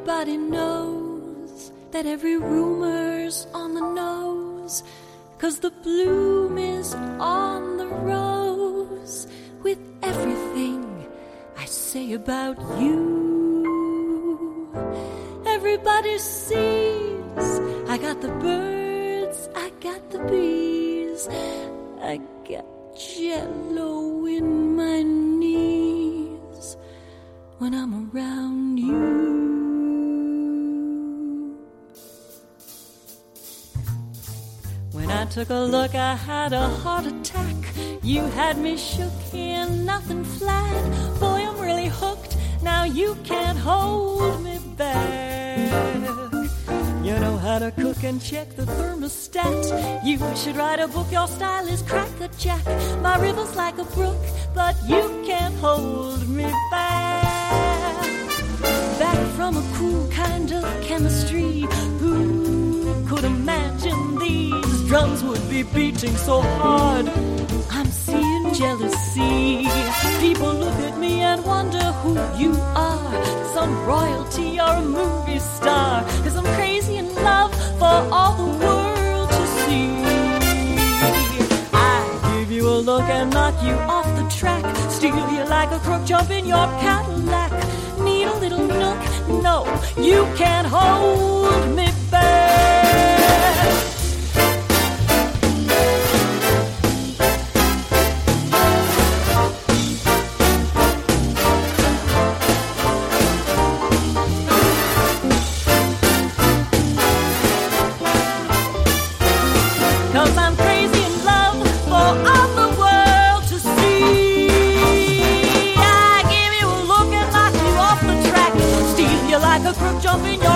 Everybody knows that every rumor's on the nose, 'cause the bloom is on the rose. With everything I say about you, everybody sees I got the birds, I got the bees, I got jello in my knees when I'm around you. When I took a look, I had a heart attack. You had me shook in nothing flat. Boy, I'm really hooked. Now you can't hold me back. You know how to cook and check the thermostat. You should write a book. Your style is crackerjack. My river's like a brook, but you can't hold me back. Back from a cool kind of chemistry. Who could imagine these drums would be beating so hard? I'm seeing jealousy. People look at me and wonder who you are. Some royalty or a movie star. 'Cause I'm crazy in love for all the world to see. I give you a look and knock you off the track. Steal you like a crook, jump in your Cadillac. Need a little nook? No, you can't hold me back. 'Cause I'm crazy in love for all the world to see. I give you a look and knock you off the track. Steal you like a crook, jump in your